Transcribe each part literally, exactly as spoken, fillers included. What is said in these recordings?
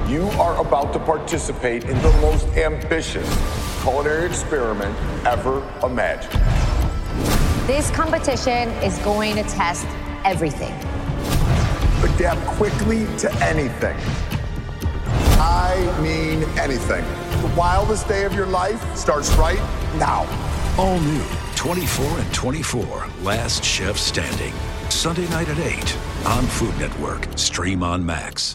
You are about to participate in the most ambitious culinary experiment ever imagined. This competition is going to test everything. Adapt quickly to anything. I mean anything. The wildest day of your life starts right now. All new, twenty-four and twenty-four, Last Chef Standing. Sunday night at eight on Food Network. Stream on Max.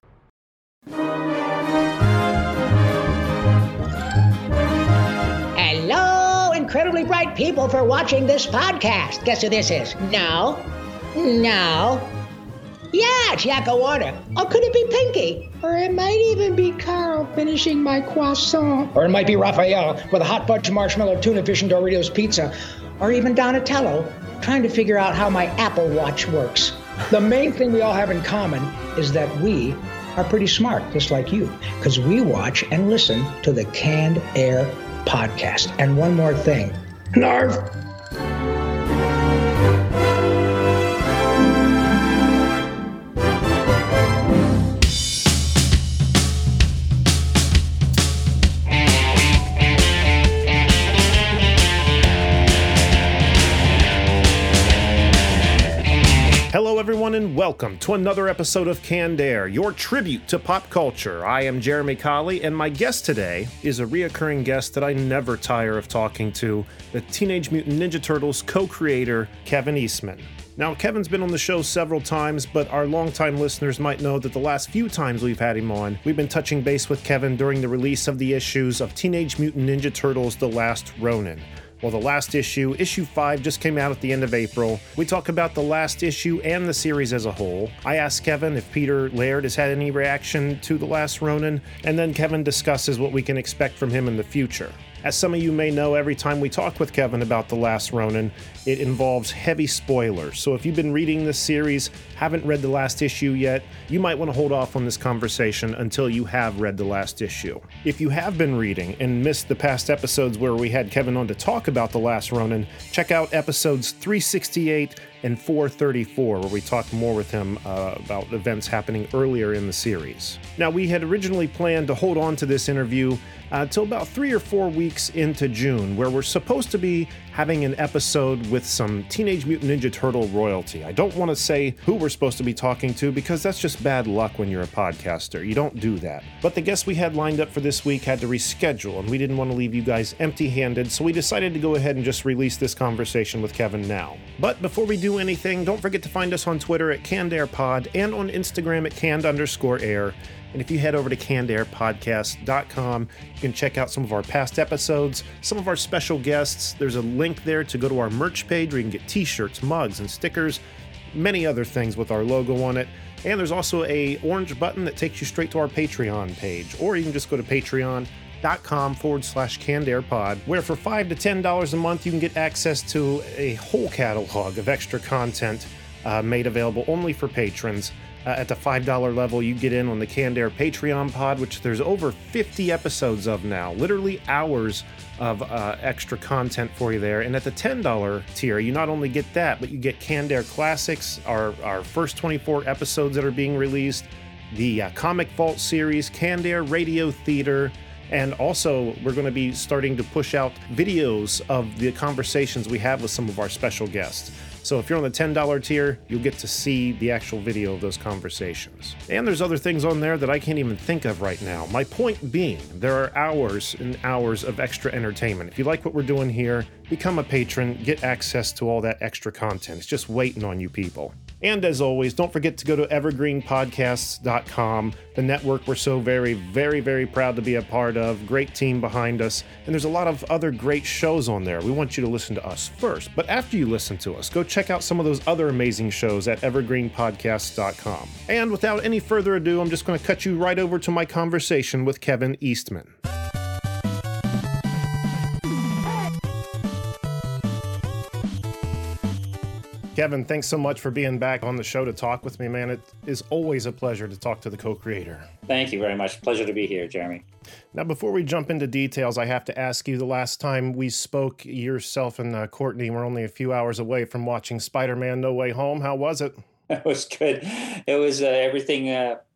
Hello, incredibly bright people, for watching this podcast. Guess who this is? No. No. Yeah, it's Yakko Warner. Or could it be Pinky? Or it might even be Carl finishing my croissant. Or it might be Raphael with a hot fudge marshmallow tuna fish and Doritos pizza. Or even Donatello trying to figure out how my Apple Watch works. The main thing we all have in common is that we are pretty smart, just like you, because we watch and listen to the Canned Air podcast. And one more thing. Narv. Hello, everyone, and welcome to another episode of Canned Air, your tribute to pop culture. I am Jeremy Colley, and my guest today is a reoccurring guest that I never tire of talking to, the Teenage Mutant Ninja Turtles co-creator, Kevin Eastman. Now, Kevin's been on the show several times, but our longtime listeners might know that the last few times we've had him on, we've been touching base with Kevin during the release of the issues of Teenage Mutant Ninja Turtles: The Last Ronin. Well, the last issue, issue five, just came out at the end of April. We talk about the last issue and the series as a whole. I asked Kevin if Peter Laird has had any reaction to The Last Ronin, and then Kevin discusses what we can expect from him in the future. As some of you may know, every time we talk with Kevin about The Last Ronin, it involves heavy spoilers. So if you've been reading this series, haven't read the last issue yet, you might want to hold off on this conversation until you have read the last issue. If you have been reading and missed the past episodes where we had Kevin on to talk about The Last Ronin, check out episodes three sixty-eight and four thirty-four, where we talk more with him uh, about events happening earlier in the series. Now, we had originally planned to hold on to this interview until uh, about three or four weeks into June, where we're supposed to be having an episode with some Teenage Mutant Ninja Turtle royalty. I don't want to say who we're supposed to be talking to because that's just bad luck when you're a podcaster. You don't do that. But the guest we had lined up for this week had to reschedule, and we didn't want to leave you guys empty-handed, so we decided to go ahead and just release this conversation with Kevin now. But before we do anything, don't forget to find us on Twitter at CannedAirPod and on Instagram at canned underscore air. And if you head over to canned air podcast dot com, you can check out some of our past episodes, some of our special guests. There's a link there to go to our merch page where you can get t-shirts, mugs, and stickers, many other things with our logo on it. And there's also a orange button that takes you straight to our Patreon page. Or you can just go to patreon dot com forward slash canned air pod, where for five to ten dollars a month, you can get access to a whole catalog of extra content uh, made available only for patrons. Uh, at the five dollar level, you get in on the Canned Air Patreon pod, which there's over fifty episodes of now, literally hours of uh, extra content for you there. And at the ten dollar tier, you not only get that, but you get Canned Air Classics, our, our first twenty-four episodes that are being released, the uh, Comic Vault series, Canned Air Radio Theater, and also we're going to be starting to push out videos of the conversations we have with some of our special guests. So if you're on the ten dollar tier, you'll get to see the actual video of those conversations. And there's other things on there that I can't even think of right now. My point being, there are hours and hours of extra entertainment. If you like what we're doing here, become a patron, get access to all that extra content. It's just waiting on you people. And as always, don't forget to go to evergreen podcasts dot com, the network we're so very, very, very proud to be a part of. Great team behind us. And there's a lot of other great shows on there. We want you to listen to us first. But after you listen to us, go check out some of those other amazing shows at evergreen podcasts dot com. And without any further ado, I'm just going to cut you right over to my conversation with Kevin Eastman. Kevin, thanks so much for being back on the show to talk with me, man. It is always a pleasure to talk to the co-creator. Thank you very much. Pleasure to be here, Jeremy. Now, before we jump into details, I have to ask you, the last time we spoke, yourself and uh, Courtney were only a few hours away from watching Spider-Man No Way Home. How was it? It was good. It was uh, everything uh,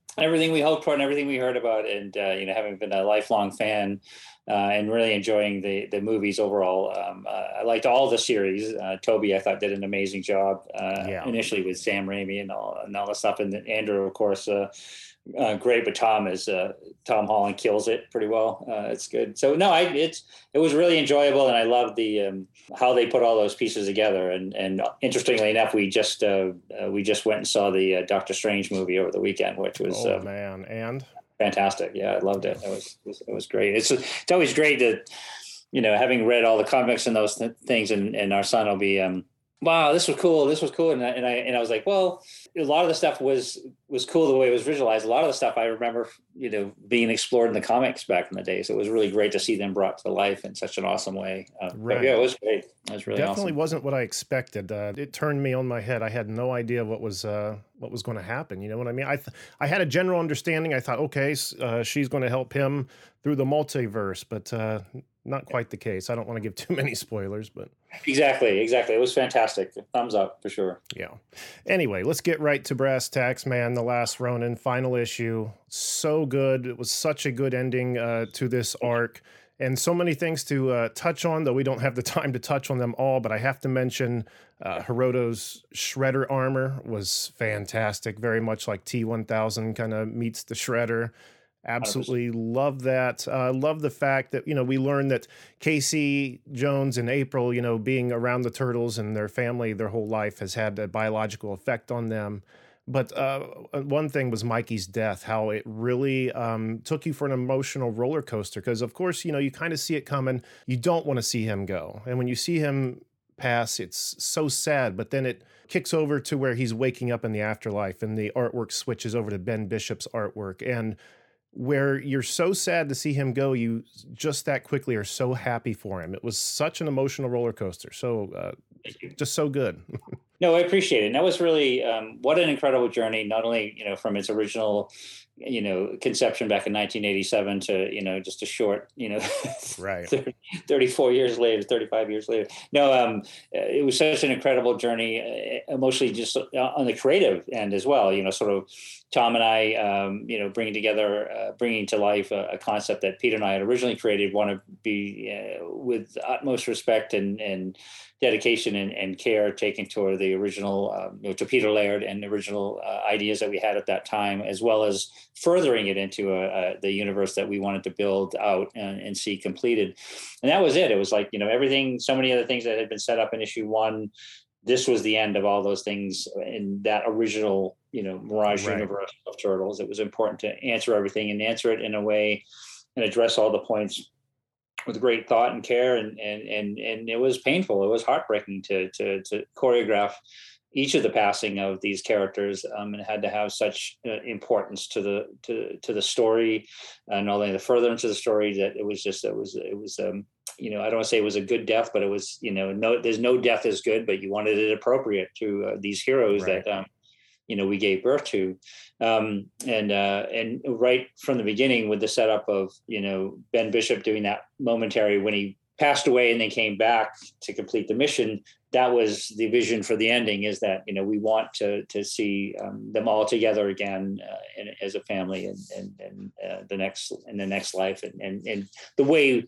everything we hoped for and everything we heard about. And, uh, you know, having been a lifelong fan uh, and really enjoying the, the movies overall. Um, uh, I liked all the series. Uh, Toby, I thought, did an amazing job uh, yeah. initially with Sam Raimi and all, and all the stuff. And Andrew, of course, uh, uh, great, but Tom is uh, Tom Holland kills it pretty well. Uh, it's good. So no, I it's it was really enjoyable, and I loved the um, how they put all those pieces together. And and interestingly enough, we just uh, uh, we just went and saw the uh, Doctor Strange movie over the weekend, which was oh uh, man, and fantastic. Yeah, I loved it. It was it was, it was great. It's it's always great to, you know, having read all the comics and those th- things, and, and our son will be, um, wow, this was cool. This was cool. And I, and I, and I was like, well, a lot of the stuff was, was cool the way it was visualized. A lot of the stuff I remember, you know, being explored in the comics back in the day. So it was really great to see them brought to life in such an awesome way. Uh, right. Yeah, it was great. It was really Definitely awesome. wasn't what I expected. Uh, it turned me on my head. I had no idea what was, uh, what was going to happen. You know what I mean? I, th- I had a general understanding. I thought, okay, uh, she's going to help him through the multiverse, but, uh, not quite the case. I don't want to give too many spoilers, but exactly, exactly. It was fantastic. Thumbs up for sure. Yeah. Anyway, let's get right to brass tacks, man. The Last Ronin, final issue. So good. It was such a good ending uh, to this arc, and so many things to uh, touch on, though we don't have the time to touch on them all. But I have to mention uh, Hiroto's Shredder armor was fantastic. Very much like T one thousand kind of meets the Shredder. Absolutely love that. Uh, love the fact that, you know, we learned that Casey Jones and April, you know, being around the Turtles and their family their whole life has had a biological effect on them. But uh, one thing was Mikey's death, how it really um, took you for an emotional roller coaster. Because, of course, you know, you kind of see it coming. You don't want to see him go. And when you see him pass, it's so sad. But then it kicks over to where he's waking up in the afterlife and the artwork switches over to Ben Bishop's artwork. And where you're so sad to see him go, you just that quickly are so happy for him. It was such an emotional roller coaster. So uh, just so good. No, I appreciate it. And that was really, um, what an incredible journey, not only, you know, from its original, you know, conception back in nineteen eighty-seven to, you know, just a short, you know, right. thirty, thirty-four years later, thirty-five years later. No, um, it was such an incredible journey, uh, emotionally, just on the creative end as well, you know, sort of Tom and I, um, you know, bringing together, uh, bringing to life a, a concept that Peter and I had originally created, want to be uh, with utmost respect and, and dedication and, and care taken toward the original, um, you know, to Peter Laird and the original uh, ideas that we had at that time, as well as furthering it into a, a, the universe that we wanted to build out and, and see completed. And that was it. It was like, you know, everything, so many other things that had been set up in issue one, this was the end of all those things in that original, you know, Mirage right. universe of Turtles. It was important to answer everything and answer it in a way and address all the points with great thought and care. And, and, and, and it was painful. It was heartbreaking to, to, to choreograph each of the passing of these characters, um, and had to have such uh, importance to the, to, to the story, and not only the furtherance of the story, that it was just, it was, it was, um, you know, I don't want to say it was a good death, but it was, you know, no, there's no death is good, but you wanted it appropriate to uh, these heroes right. that, um, you know, we gave birth to. Um, and, uh, and right from the beginning with the setup of, you know, Ben Bishop doing that momentary when he passed away and then came back to complete the mission, that was the vision for the ending, is that, you know, we want to, to see um, them all together again uh, in, as a family and, and, and uh, the next, in the next life and, and, and the way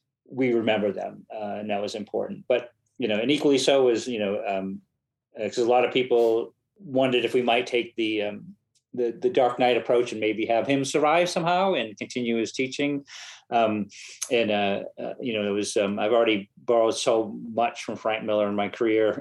we remember them. Uh, and that was important, but, you know, and equally so was, you know, um, because a lot of people wondered if we might take the, um, the, the Dark Knight approach and maybe have him survive somehow and continue his teaching. Um, and, uh, uh, you know, it was, um, I've already borrowed so much from Frank Miller in my career,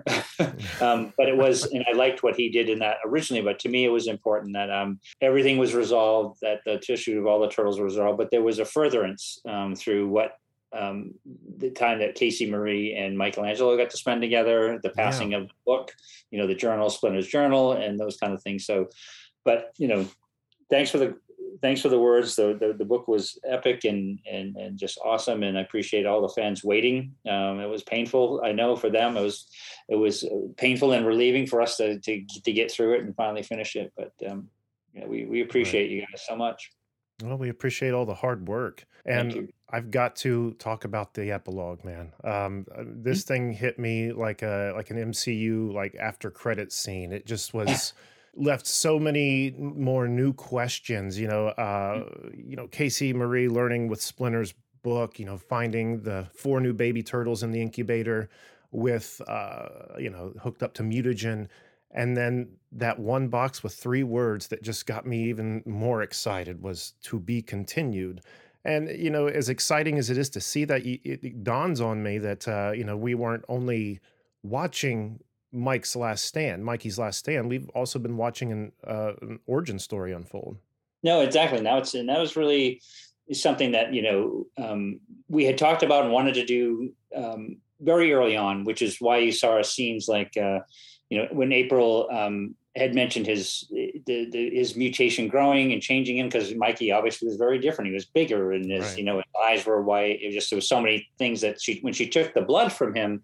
um, but it was, and I liked what he did in that originally, but to me, it was important that, um, everything was resolved, that the tissue of all the turtles was resolved, but there was a furtherance, um, through what, um, the time that Casey Marie and Michelangelo got to spend together, the passing yeah. of the book, you know, the journal, Splinter's journal, and those kind of things. So, but, you know, thanks for the, thanks for the words. The, the, the book was epic and, and, and just awesome. And I appreciate all the fans waiting. Um, it was painful. I know for them, it was, it was painful and relieving for us to, to, to get through it and finally finish it. But, um, you know, we, we appreciate right. you guys so much. Well, we appreciate all the hard work. And I've got to talk about the epilogue, man. Um, this mm-hmm. thing hit me like a like an M C U like after credits scene. It just was left so many more new questions. You know, uh, you know, Casey Marie learning with Splinter's book. You know, finding the four new baby turtles in the incubator with, uh, you know, hooked up to mutagen. And then that one box with three words that just got me even more excited was "to be continued." And, you know, as exciting as it is to see that, it, it dawns on me that, uh, you know, we weren't only watching Mike's last stand, Mikey's last stand, we've also been watching an, uh, an origin story unfold. No, exactly. Now it's, and that was really something that, you know, um, we had talked about and wanted to do um, very early on, which is why you saw scenes like, uh, you know, when April um, had mentioned his the, the, his mutation growing and changing him, because Mikey obviously was very different. He was bigger, and his right. you know his eyes were white. It was just there was so many things that she when she took the blood from him,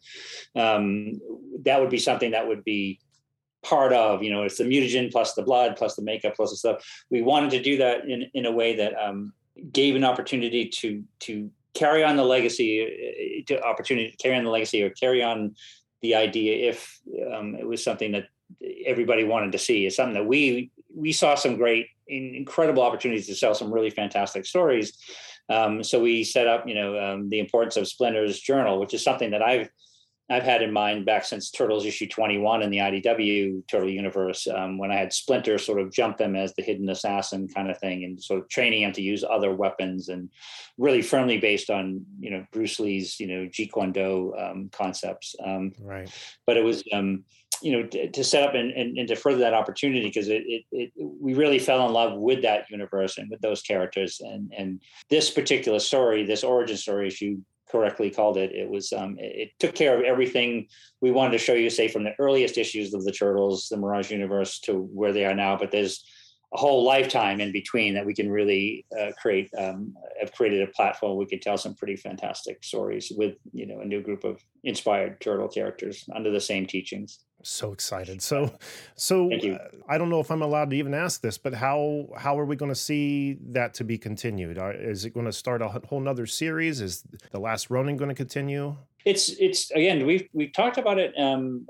um, that would be something that would be part of, you know, it's the mutagen plus the blood plus the makeup plus the stuff. We wanted to do that in in a way that um, gave an opportunity to to carry on the legacy, to opportunity to carry on the legacy or carry on the idea if um, it was something that everybody wanted to see. It's something that we we saw some great, incredible opportunities to tell some really fantastic stories. Um, so we set up, you know, um, the importance of Splinter's journal, which is something that I've I've had in mind back since Turtles issue twenty-one in the I D W Turtle universe, um, when I had Splinter sort of jump them as the hidden assassin kind of thing, and sort of training him to use other weapons, and really firmly based on, you know, Bruce Lee's, you know, Jeet Kune Do um, concepts. Um, right. But it was, um, you know, to, to set up and, and, and to further that opportunity, because it, it, it, we really fell in love with that universe and with those characters. And, and this particular story, this origin story, as you correctly called it, it was um, it, it took care of everything we wanted to show you, say from the earliest issues of the Turtles, the Mirage universe, to where they are now. But there's a whole lifetime in between that we can really uh, create. Um, have created a platform we can tell some pretty fantastic stories with, you know, a new group of inspired turtle characters under the same teachings. So excited. So, so uh, I don't know if I'm allowed to even ask this, but how how are we going to see that to be continued? Are, is it going to start a whole nother series? Is The Last Ronin going to continue? It's it's again we've we've talked about it um,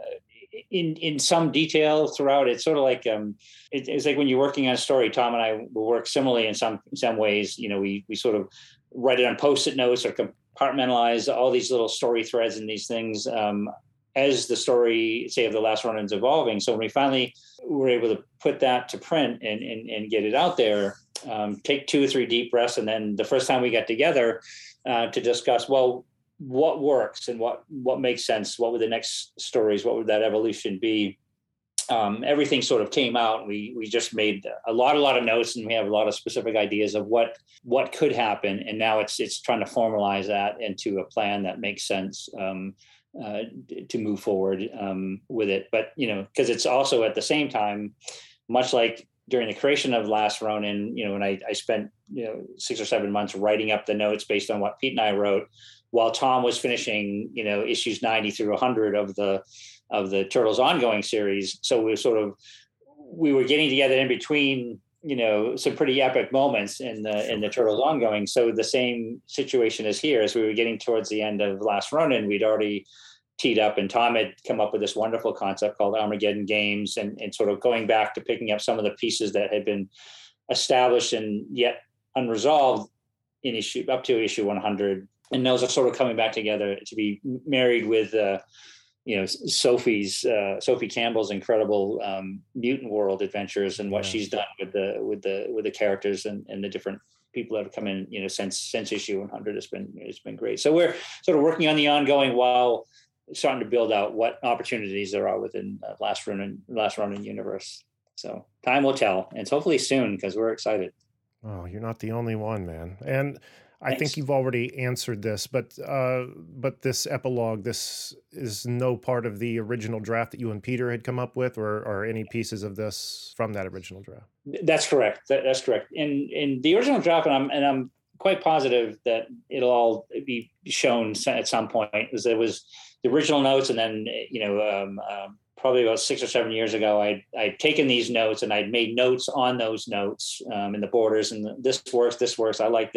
in in some detail throughout. It's sort of like um, it, it's like when you're working on a story. Tom and I will work similarly in some in some ways. You know, we we sort of write it on post-it notes or compartmentalize all these little story threads and these things. Um, as the story, say, of The Last Ronin is evolving. So when we finally were able to put that to print and and, and get it out there, um, take two or three deep breaths. And then the first time we got together uh, to discuss, well, what works and what, what makes sense? What would the next stories? What would that evolution be? Um, everything sort of came out. We we just made a lot, a lot of notes, and we have a lot of specific ideas of what what could happen. And now it's it's trying to formalize that into a plan that makes sense. Um, Uh, to move forward um, with it. But, you know, because it's also at the same time, much like during the creation of Last Ronin, you know, when I, I spent, you know, six or seven months writing up the notes based on what Pete and I wrote, while Tom was finishing, you know, issues ninety through one hundred of the of the Turtles ongoing series. So we were sort of, we were getting together in between, you know, some pretty epic moments in the in the Turtles ongoing. So the same situation is here. As we were getting towards the end of Last Ronin, we'd already teed up, and Tom had come up with this wonderful concept called Armageddon Games, and, and sort of going back to picking up some of the pieces that had been established and yet unresolved in issue up to issue one hundred. And those are sort of coming back together to be married with uh, you know, Sophie's uh, Sophie Campbell's incredible um, mutant world adventures, and what yeah. she's done with the with the with the characters and, and the different people that have come in, you know, since since issue one hundred. It's been it's been great. So we're sort of working on the ongoing while starting to build out what opportunities there are within uh, Last Ronin Last Ronin universe. So time will tell, and it's hopefully soon, because we're excited. Oh, you're not the only one, man. And I Thanks. think you've already answered this, but uh, but this epilogue, this is no part of the original draft that you and Peter had come up with, or, or any pieces of this from that original draft. That's correct. That, that's correct. In in the original draft, and I'm and I'm quite positive that it'll all be shown at some point. Is there was the original notes, and then you know um, um, probably about six or seven years ago, I'd, I'd taken these notes and I'd made notes on those notes um, in the borders, and this works, this works, I like this.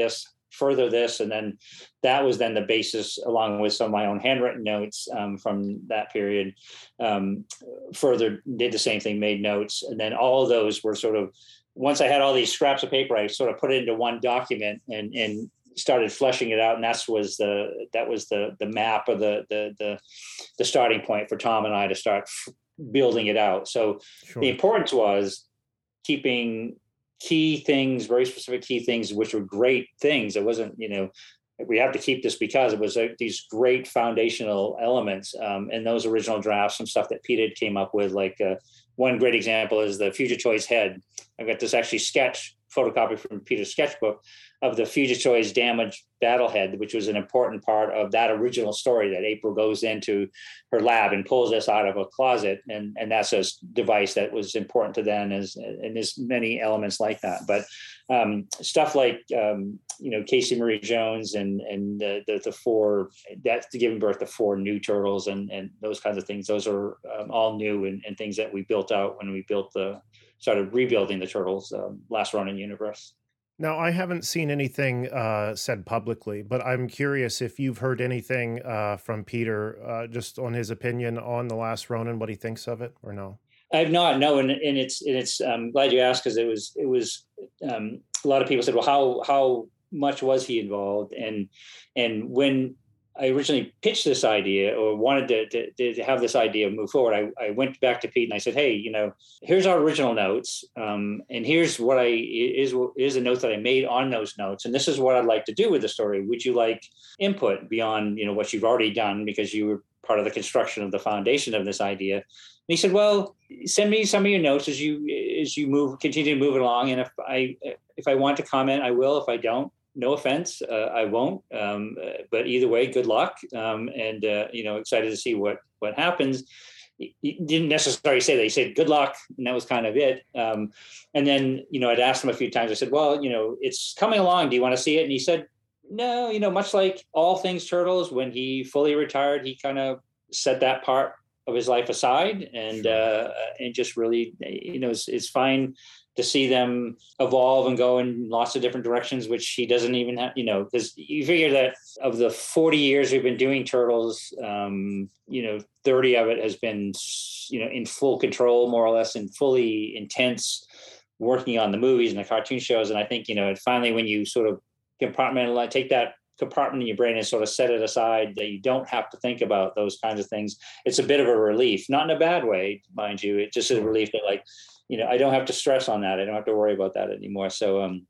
further this. And then that was then the basis, along with some of my own handwritten notes um, from that period, um, further did the same thing, made notes. And then all of those were sort of, once I had all these scraps of paper, I sort of put it into one document and, and started fleshing it out. And that's was the, that was the, the map or the, the, the, the starting point for Tom and I to start f- building it out. So sure. The importance was keeping key things, very specific key things, which were great things. It wasn't, you know, we have to keep this because it was uh, these great foundational elements. Um, and those original drafts, some stuff that Pete had came up with, like uh, one great example is the Fugitoys head. I've got this actually sketch, photocopy from Peter's sketchbook of the Fugitoys damaged battle head, which was an important part of that original story that April goes into her lab and pulls this out of a closet. And, and that's a device that was important to them, as, and there's many elements like that. But um, stuff like, um, you know, Casey Marie Jones and, and the, the, the four, that's giving birth to four new turtles and, and those kinds of things. Those are um, all new and, and things that we built out when we built the, started rebuilding the Turtles, um, Last Ronin universe. Now, I haven't seen anything uh, said publicly, but I'm curious if you've heard anything uh, from Peter, uh, just on his opinion on The Last Ronin, what he thinks of it, or no? I've not, no, and, and it's, and it's. I'm glad you asked, because it was, it was. Um, a lot of people said, "Well, how how much was he involved?" And and when I originally pitched this idea, or wanted to, to, to have this idea move forward, I, I went back to Pete and I said, "Hey, you know, here's our original notes, um, and here's what I is is a note that I made on those notes, and this is what I'd like to do with the story. Would you like input beyond, you know, what you've already done, because you were part of the construction of the foundation of this idea?" And he said, "Well, send me some of your notes as you as you move, continue to move it along, and if I if I want to comment, I will. If I don't, no offense, uh, I won't. Um, uh, but either way, good luck. Um, and, uh, you know, excited to see what, what happens." He, he didn't necessarily say that. He said, "Good luck." And that was kind of it. Um, and then, you know, I'd asked him a few times, I said, "Well, you know, it's coming along. Do you want to see it?" And he said, "No, you know, much like all things Turtles, when he fully retired, he kind of set that part of his life aside and, sure. uh, and just really, you know, it's, it's fine to see them evolve and go in lots of different directions, which he doesn't even have, you know, because you figure that of the forty years we've been doing Turtles, um, you know, thirty of it has been, you know, in full control, more or less, and fully intense working on the movies and the cartoon shows. And I think, you know, finally, when you sort of compartmentalize, take that compartment in your brain and sort of set it aside, that you don't have to think about those kinds of things, it's a bit of a relief, not in a bad way, mind you. It's just a relief that, like, you know, I don't have to stress on that. I don't have to worry about that anymore. So um,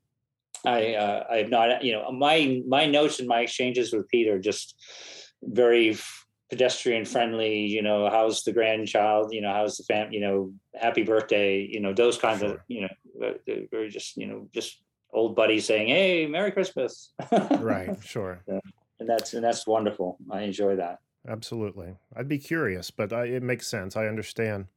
I uh, I have not, you know, my my notes and my exchanges with Pete are just very pedestrian friendly. You know, how's the grandchild? You know, how's the fam? You know, happy birthday. You know, those kinds sure. of, you know, they're very just, you know, just old buddies saying, "Hey, Merry Christmas." Right. Sure. Yeah. And that's and that's wonderful. I enjoy that. Absolutely. I'd be curious, but I, it makes sense. I understand.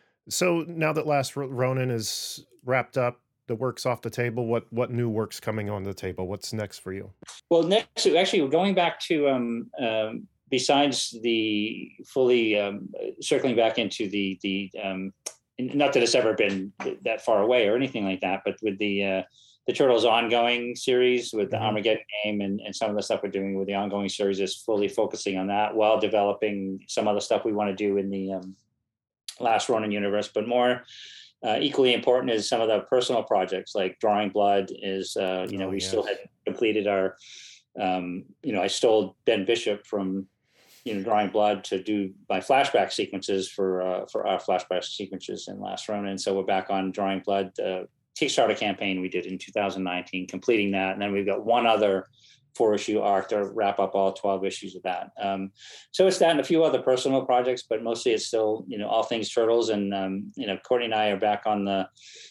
So now that Last Ronin is wrapped up, the work's off the table, what what new work's coming on the table? What's next for you? Well, next, actually, we're going back to, um, um, besides the fully um, circling back into the, the um, not that it's ever been that far away or anything like that, but with the uh, the Turtles ongoing series with the mm-hmm. Armageddon game and, and some of the stuff we're doing with the ongoing series is fully focusing on that while developing some other stuff we want to do in the um, Last Ronin universe. But more uh, equally important is some of the personal projects, like Drawing Blood is, uh, you know, oh, we yes. still hadn't completed our, um, you know, I stole Ben Bishop from, you know, Drawing Blood to do my flashback sequences for uh, for our flashback sequences in Last Ronin. So we're back on Drawing Blood, uh, Kickstarter campaign we did in two thousand nineteen, completing that. And then we've got one other four issue arc to wrap up all twelve issues of that. Um, so it's that and a few other personal projects, but mostly it's still, you know, all things Turtles. And, um, you know, Courtney and I are back on the,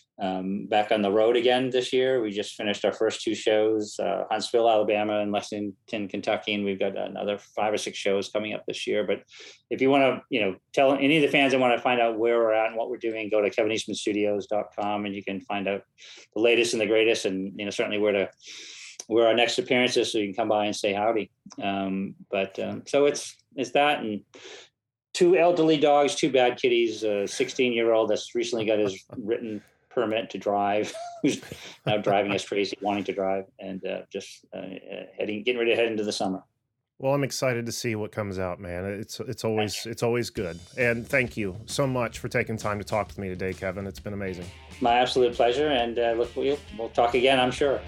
um, back on the road again this year. We just finished our first two shows, uh, Huntsville, Alabama and Lexington, Kentucky. And we've got another five or six shows coming up this year. But if you want to, you know, tell any of the fans that want to find out where we're at and what we're doing, go to kevin eastman studios dot com and you can find out the latest and the greatest, and, you know, certainly where to, where our next appearance is, so you can come by and say howdy. Um, but um, so it's it's that, and two elderly dogs, two bad kitties, a sixteen-year-old that's recently got his written permit to drive, who's now driving us crazy, wanting to drive, and uh, just uh, heading, getting ready to head into the summer. Well, I'm excited to see what comes out, man. It's it's always it's always good. And thank you so much for taking time to talk with me today, Kevin. It's been amazing. My absolute pleasure, and uh, look, we'll, we'll talk again, I'm sure.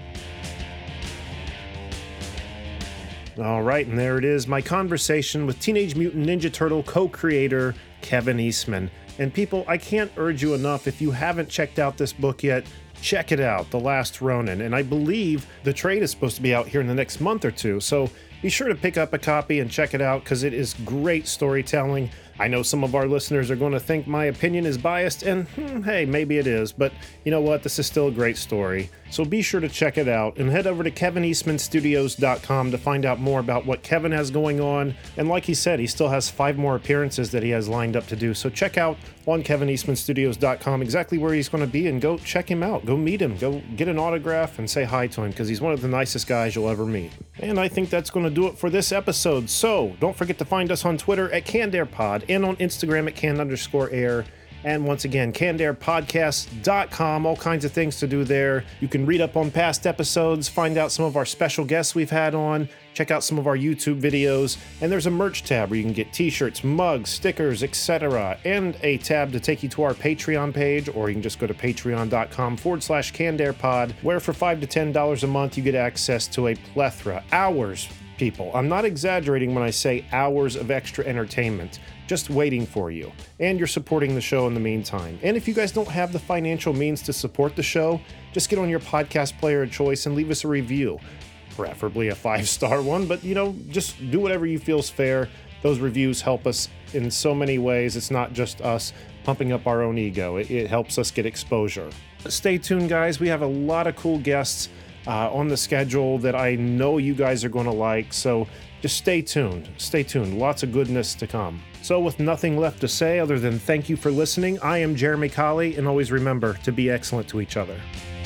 All right, and there it is, my conversation with Teenage Mutant Ninja Turtle co-creator Kevin Eastman. And people, I can't urge you enough, if you haven't checked out this book yet, check it out, The Last Ronin. And I believe the trade is supposed to be out here in the next month or two, so be sure to pick up a copy and check it out, because it is great storytelling. I know some of our listeners are going to think my opinion is biased, and hmm, hey, maybe it is, but you know what? This is still a great story. So be sure to check it out, and head over to kevin eastman studios dot com to find out more about what Kevin has going on. And like he said, he still has five more appearances that he has lined up to do. So check out on kevin eastman studios dot com exactly where he's going to be, and go check him out. Go meet him. Go get an autograph and say hi to him, because he's one of the nicest guys you'll ever meet. And I think that's going to do it for this episode. So don't forget to find us on Twitter at CannedAirPod and on Instagram at Canned underscore air. And once again, canned air podcast dot com, all kinds of things to do there. You can read up on past episodes, find out some of our special guests we've had on, check out some of our YouTube videos, and there's a merch tab where you can get t-shirts, mugs, stickers, et cetera, and a tab to take you to our Patreon page, or you can just go to patreon.com forward slash CannedAirPod, where for five to ten dollars a month you get access to a plethora, hours, people. I'm not exaggerating when I say hours of extra entertainment just waiting for you, and you're supporting the show in the meantime. And if you guys don't have the financial means to support the show, just get on your podcast player of choice and leave us a review, preferably a five-star one, but you know, just do whatever you feel's fair. Those reviews help us in so many ways. It's not just us pumping up our own ego. It, it helps us get exposure. Stay tuned, guys. We have a lot of cool guests uh, on the schedule that I know you guys are going to like, so just stay tuned. Stay tuned. Lots of goodness to come. So with nothing left to say other than thank you for listening, I am Jeremy Colley, and always remember to be excellent to each other.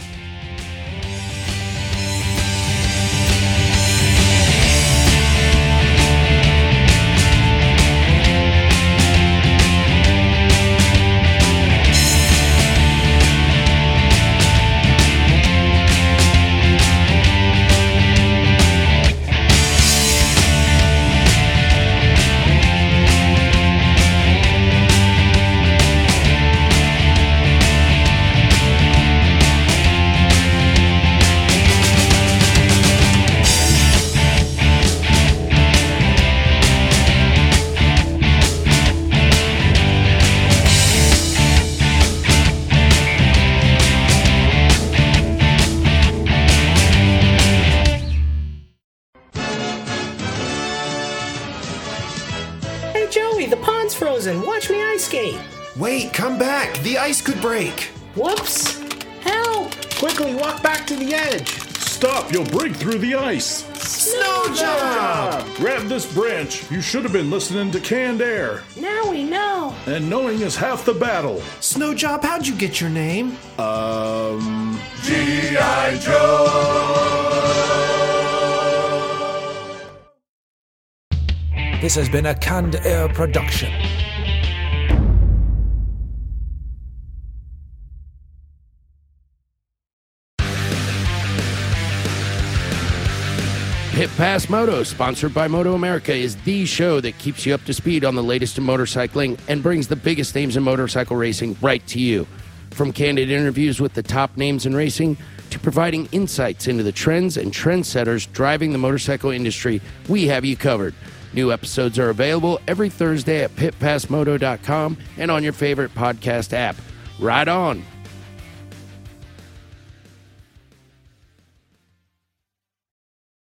Watch me ice skate. Wait, come back. The ice could break. Whoops. Help. Quickly walk back to the edge. Stop, you'll break through the ice. Snow job! Grab this branch. You should have been listening to Canned Air. Now we know. And knowing is half the battle. Snow job, how'd you get your name? Um... G I. Joe! This has been a Canned Air production. Pit Pass Moto, sponsored by Moto America, is the show that keeps you up to speed on the latest in motorcycling and brings the biggest names in motorcycle racing right to you. From candid interviews with the top names in racing to providing insights into the trends and trendsetters driving the motorcycle industry, we have you covered. New episodes are available every Thursday at pit pass moto dot com and on your favorite podcast app. Ride on!